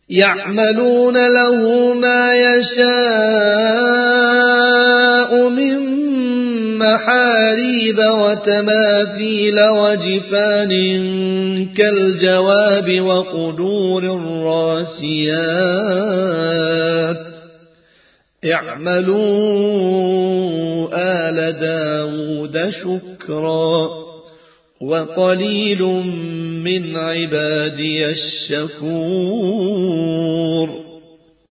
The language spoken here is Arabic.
يعملون له ما يشاء من محاريب وتماثيل وجفان كالجواب وقدور الراسيات اعملوا آل داود شكرا وقليل من عبادي الشكور